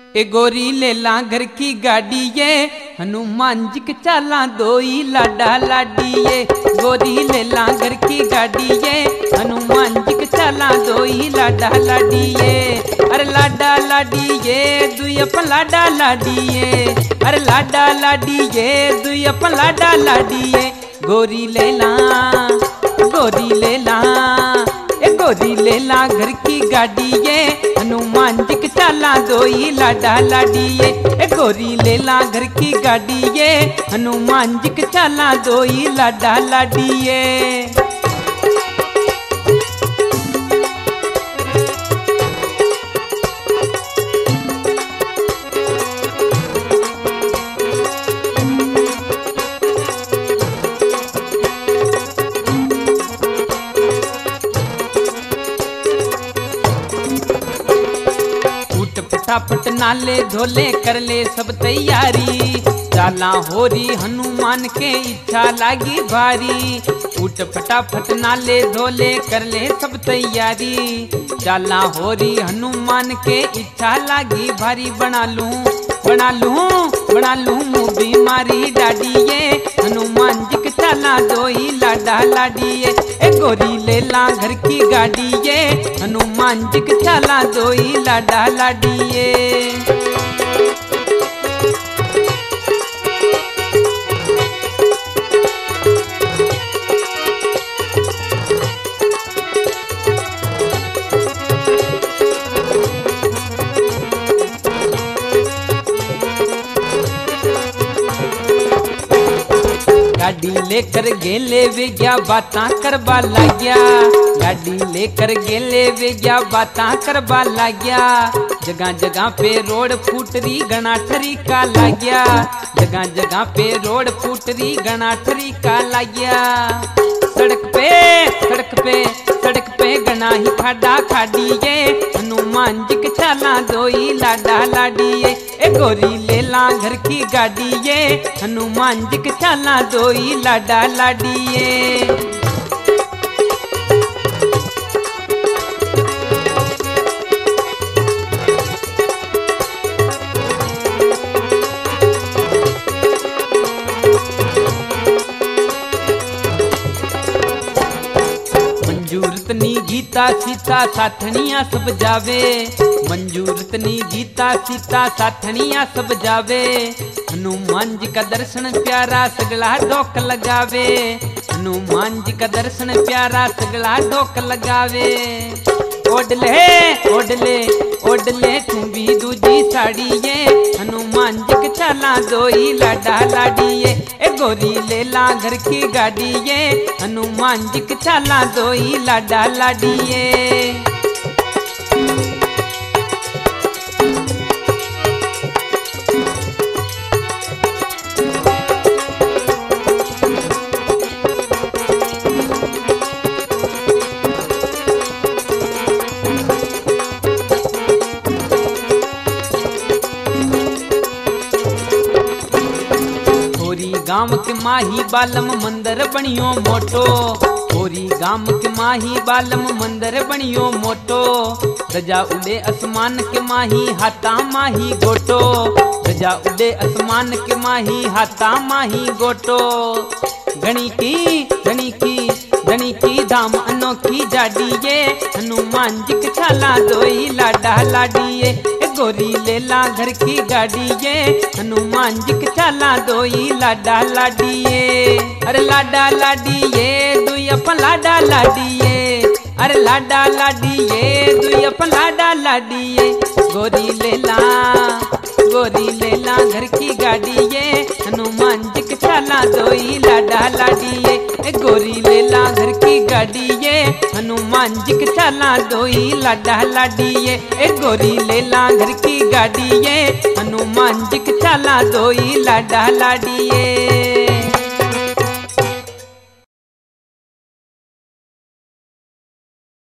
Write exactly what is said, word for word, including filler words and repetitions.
ए गोरी ले ला घर की गाड़ी ये हनुमान जी के चाला दोई लाडा लाडी ये। गोरी ले ला घर की गाड़ी ये हनुमान जी के चाला दोई लाडा लाडी ये। अरे लाडा लाडी ये दुई अपन लाडा लाडी ये। अरे लाडा लाडी ये दुई अपन लाडा लाडी ये। गोरी ले ला गोरी ले ला ए गोरी ले ला घर की गाड़ी ये हनुमान जी के चाला दोई लाडा लाडी ये। ए गोरी ले ला घर की गाड़ी ये हनुमान जी के चाला दोई लाडा लाडी ये। फटाफट नाले धोले कर ले सब तैयारी। चाला होरी हनुमान के इच्छा लागी भारी। उठ फटाफट नाले धोले कर ले सब तैयारी। चाला होरी हनुमान के इच्छा लागी भारी। बना लूं बना लूं बना लूं मुँह बीमारी डाडी ये हनुमान जी के चाला दोई लाडा लाडी ये। ए गोरी ले ला घर की गाड़ी ये हनुमान जी के चाला दोई लाडा लाडी ये। गाड़ी लेकर गेले वे गया बातां करवा लाग्या। गाड़ी लेकर गेले वे गया बातां करवा लाग्या। जगह जगह पे रोड फूटरी गणाठरी का लाग्या। जगह जगह पे रोड फूटरी गणाठरी का लाग्या। सड़क पे सड़क पे सड़क पे गणा ही खाडा खाडी ये हनुमान जी के चाला दोई लाडा लाडी ये। ए गोरी ले ला घर की गाड़ी ये हनुमान जी के चाला दोई लाडा लाडी ये। मंजूरतनी गीता सीता साथनिया सब जावे। मंजूरतनी गीता सीता साथनिया सब जावे। हनुमान जी का दर्शन प्यारा सगला ढोक लगावे। हनुमान जी का दर्शन प्यारा सगला ढोक लगावे। ओडले ओडले ओडले तुम्बी दूजी साड़ी ये हनुमान जी के चाला दोई लाडा लाडी ये। ए गोरी ले ला घर की गाड़ी ये हनुमान जी के चाला दोई लाडा लाडी ये। गांव के माही बालम मंदिर बनियो मोटो। होरी गांव के माही बालम मंदिर बनियो मोटो। रजा उड़े आसमान के माही हाथा माही गोटो। रजा उड़े आसमान के माही हाथा माही गोटो। गणी की गणी की गणी की धाम अनोखी जाडी ये हनुमान जी के चाला दोई लाडा लाडी ये। गोरी ले ला घर की गाड़ी ये हनुमान जी के चाला दोई लाडा लाडी ये। अरे लाडा लाडी ये दुई अपन लाडा लाडी ये। अरे लाडा लाडी ये दुई अपन लाडा लाडी ये। गोरी ले ला गोरी ले ला घर की गाड़ी ये हनुमान जी के चाला दोई लाडा लाडी ये। ए गोरी ले ला घर की गाड़ी ये हनुमान जी के चाला दोई लाडा लाडी ये। ए गोरी ले ला घर की गाड़ी ये हनुमान जी के चाला दोई लाडा लाडी ये।